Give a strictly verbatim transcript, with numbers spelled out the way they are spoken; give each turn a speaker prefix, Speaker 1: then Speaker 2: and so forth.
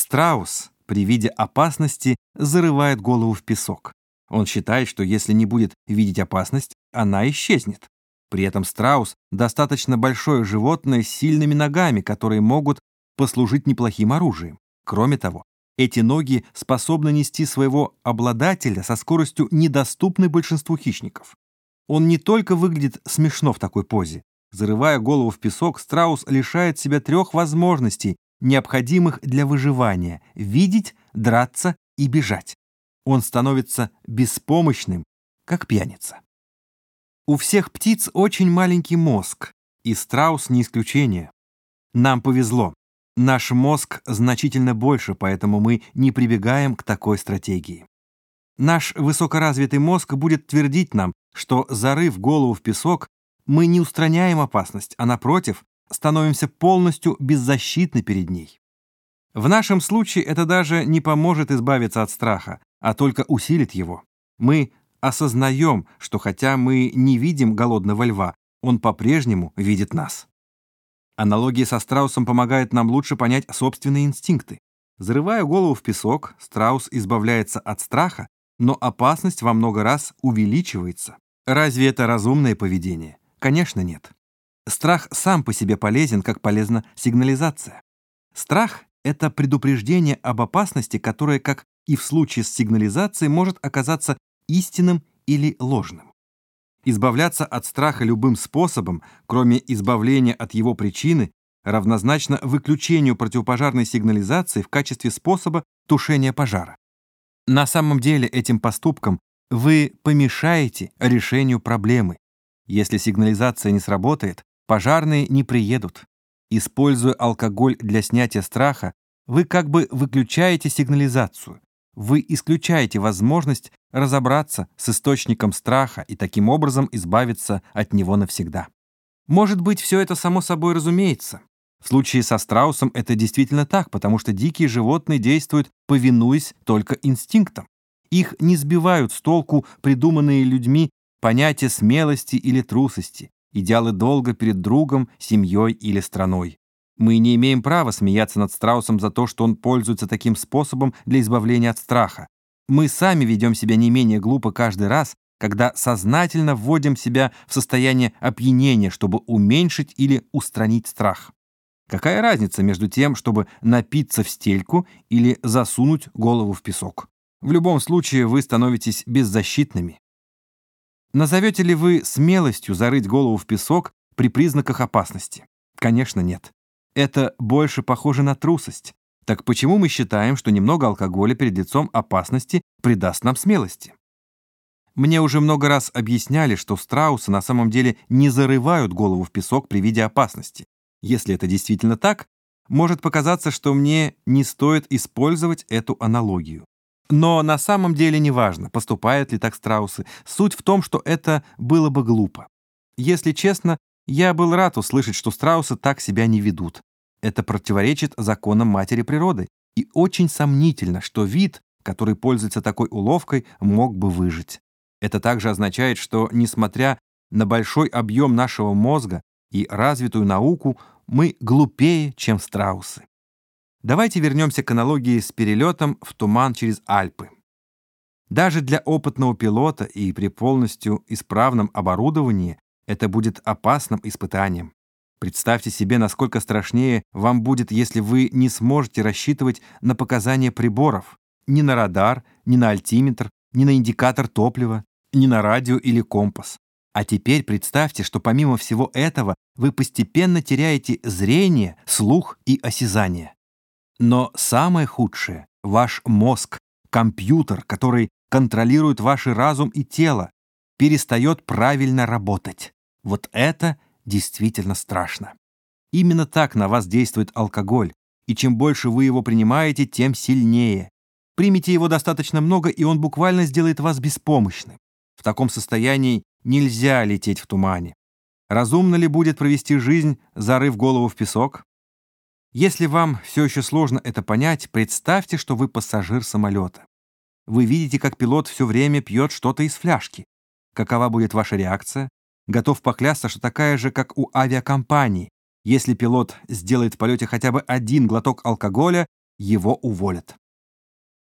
Speaker 1: страус при виде опасности зарывает голову в песок. Он считает, что если не будет видеть опасность, она исчезнет. При этом страус – достаточно большое животное с сильными ногами, которые могут послужить неплохим оружием. Кроме того, эти ноги способны нести своего обладателя со скоростью, недоступной большинству хищников. Он не только выглядит смешно в такой позе. Зарывая голову в песок, страус лишает себя трех возможностей, необходимых для выживания – видеть, драться и бежать. Он становится беспомощным, как пьяница. У всех птиц очень маленький мозг, и страус не исключение. Нам повезло. Наш мозг значительно больше, поэтому мы не прибегаем к такой стратегии. Наш высокоразвитый мозг будет твердить нам, что, зарыв голову в песок, мы не устраняем опасность, а, напротив, становимся полностью беззащитны перед ней. В нашем случае это даже не поможет избавиться от страха, а только усилит его. Мы осознаем, что хотя мы не видим голодного льва, он по-прежнему видит нас. Аналогия со страусом помогает нам лучше понять собственные инстинкты. Зарывая голову в песок, страус избавляется от страха, но опасность во много раз увеличивается. Разве это разумное поведение? Конечно, нет. Страх сам по себе полезен, как полезна сигнализация. Страх — это предупреждение об опасности, которое, как и в случае с сигнализацией, может оказаться истинным или ложным. Избавляться от страха любым способом, кроме избавления от его причины, равнозначно выключению противопожарной сигнализации в качестве способа тушения пожара. На самом деле этим поступком вы помешаете решению проблемы. Если сигнализация не сработает, пожарные не приедут. Используя алкоголь для снятия страха, вы как бы выключаете сигнализацию. Вы исключаете возможность разобраться с источником страха и таким образом избавиться от него навсегда. Может быть, все это само собой разумеется. В случае со страусом это действительно так, потому что дикие животные действуют, повинуясь только инстинктам. Их не сбивают с толку придуманные людьми понятия смелости или трусости, идеалы долга перед другом, семьей или страной. Мы не имеем права смеяться над страусом за то, что он пользуется таким способом для избавления от страха. Мы сами ведем себя не менее глупо каждый раз, когда сознательно вводим себя в состояние опьянения, чтобы уменьшить или устранить страх. Какая разница между тем, чтобы напиться в стельку или засунуть голову в песок? В любом случае вы становитесь беззащитными. Назовете ли вы смелостью зарыть голову в песок при признаках опасности? Конечно, нет. Это больше похоже на трусость. Так почему мы считаем, что немного алкоголя перед лицом опасности придаст нам смелости? Мне уже много раз объясняли, что страусы на самом деле не зарывают голову в песок при виде опасности. Если это действительно так, может показаться, что мне не стоит использовать эту аналогию. Но на самом деле неважно, поступают ли так страусы. Суть в том, что это было бы глупо. Если честно, я был рад услышать, что страусы так себя не ведут. Это противоречит законам матери природы, и очень сомнительно, что вид, который пользуется такой уловкой, мог бы выжить. Это также означает, что, несмотря на большой объем нашего мозга и развитую науку, мы глупее, чем страусы. Давайте вернемся к аналогии с перелетом в туман через Альпы. Даже для опытного пилота и при полностью исправном оборудовании это будет опасным испытанием. Представьте себе, насколько страшнее вам будет, если вы не сможете рассчитывать на показания приборов, ни на радар, ни на альтиметр, ни на индикатор топлива, ни на радио или компас. А теперь представьте, что помимо всего этого вы постепенно теряете зрение, слух и осязание. Но самое худшее — ваш мозг, компьютер, который контролирует ваш разум и тело, перестает правильно работать. Вот это действительно страшно. Именно так на вас действует алкоголь, и чем больше вы его принимаете, тем сильнее. Примите его достаточно много, и он буквально сделает вас беспомощным. В таком состоянии нельзя лететь в тумане. Разумно ли будет провести жизнь, зарыв голову в песок? Если вам все еще сложно это понять, представьте, что вы пассажир самолета. Вы видите, как пилот все время пьет что-то из фляжки. Какова будет ваша реакция? Готов поклясться, что такая же, как у авиакомпании. Если пилот сделает в полете хотя бы один глоток алкоголя, его уволят.